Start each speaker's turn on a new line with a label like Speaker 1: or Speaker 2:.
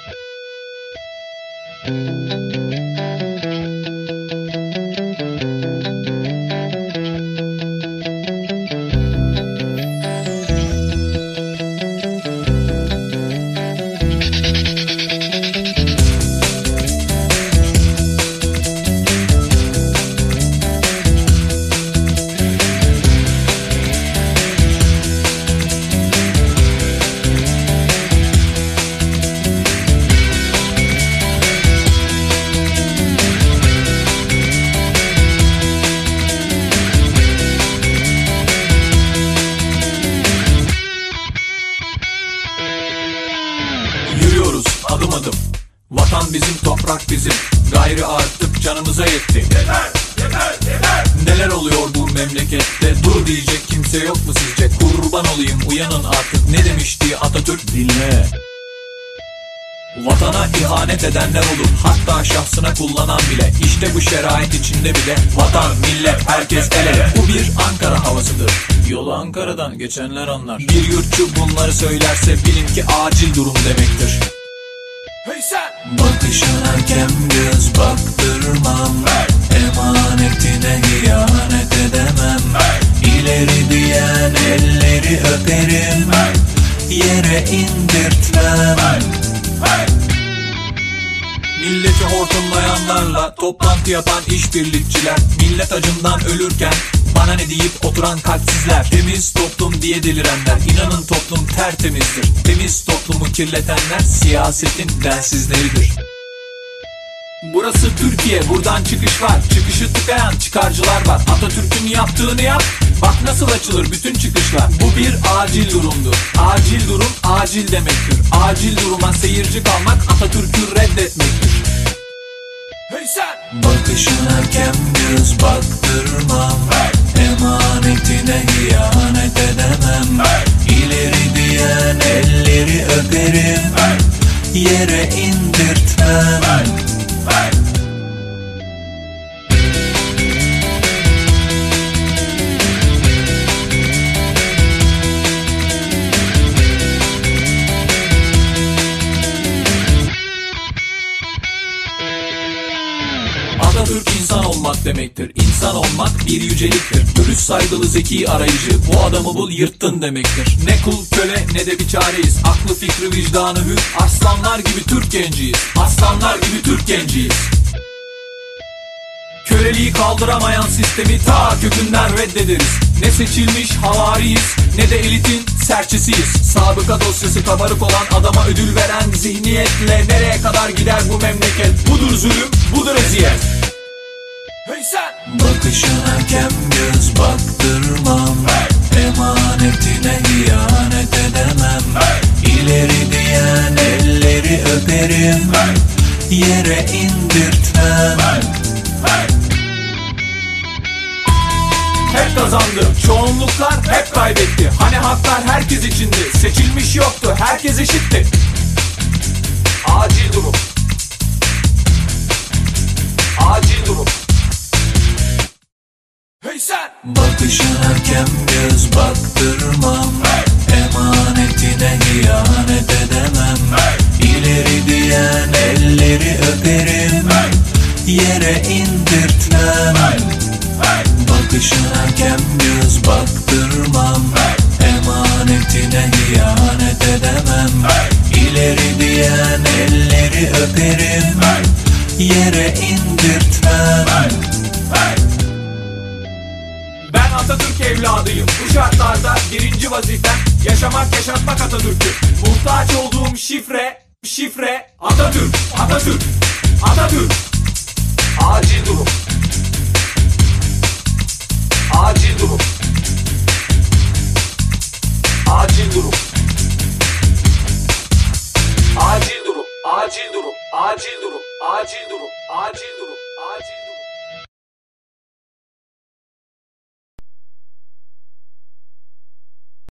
Speaker 1: Adım adım, vatan bizim, toprak bizim. Gayrı artık canımıza yetti.
Speaker 2: Yeter, yeter, yeter.
Speaker 1: Neler oluyor bu memlekette? Dur diyecek kimse yok mu sizce? Kurban olayım, uyanın artık. Ne demişti Atatürk? Dinle. Vatana ihanet edenler olur, hatta şahsına kullanan bile. İşte bu şerait içinde bile vatan, millet, herkes el ele. Bu bir Ankara havasıdır. Yolu Ankara'dan geçenler anlar. Bir yurtçu bunları söylerse bilin ki acil durum demektir.
Speaker 2: Hey sen!
Speaker 1: Bakışına kem göz baktırmam, emanetine ihanet edemem. İleri diyen elleri öperim, yere indirtmem. Milleti hortumlayanlarla toplantı yapan işbirlikçiler, millet acından ölürken bana ne deyip oturan kalpsizler. Temiz toplum diye delirenler, inanın toplum tertemizdir. Temiz toplumu kirletenler siyasetin densizleridir. Burası Türkiye, buradan çıkış var. Çıkışı tıkayan çıkarcılar var. Atatürk'ün yaptığını yap, bak nasıl açılır bütün çıkışlar. Bu bir acil durumdur. Acil durum acil demektir. Acil duruma seyirci kalmak Atatürk'ü reddetmektir.
Speaker 2: Hey sen!
Speaker 1: Bakışına kem göz baktırmam, emanetine ihanet edemem. İleri diyen elleri öperim, yere indirtmem. Atatürk insan olmak demektir. İnsan olmak bir yüceliktir. Dürüst, saygılı, zeki, arayıcı. Bu adamı bul, yırttın demektir. Ne kul, köle, ne de bir çareyiz. Aklı, fikri, vicdanı hür. Aslanlar gibi Türk genciyiz. Aslanlar gibi Türk genciyiz. Köleliği kaldıramayan sistemi ta kökünden reddederiz. Ne seçilmiş havariyiz, ne de elitin serçesiyiz. Sabıka dosyası kabarık olan adama ödül veren zihniyetle nereye kadar gider bu memleket? Budur zulüm, budur eziyet.
Speaker 2: Hey sen!
Speaker 1: Bakışına kem göz baktırmam, emanetine ihanet edemem. İleri diyen elleri öperim, yere indirtmem. Hep kazandı, çoğunluklar hep kaybetti. Hani haklar herkes içindi, seçilmiş yoktu, herkes eşitti. Acil durum. Acil durum.
Speaker 2: Hey sen!
Speaker 1: Bakışına kem göz baktırmam, emanetine ihanet edemem. İleri diyen elleri öperim, yere indirtmem. Bakışına kem göz baktırmam, emanetine ihanet edemem. İleri diyen elleri öperim, yere indirtmem. Ben Atatürk evladıyım. Bu şartlarda birinci vazifem yaşamak, yaşatmak Atatürk'ü. Muhtaç olduğum şifre Atatürk, Atatürk, Atatürk. Acil durum. Acil durum. Acil durum. Acil durum. Acil durum. Acil durum. Acil durum. Acil durum. Acil durum.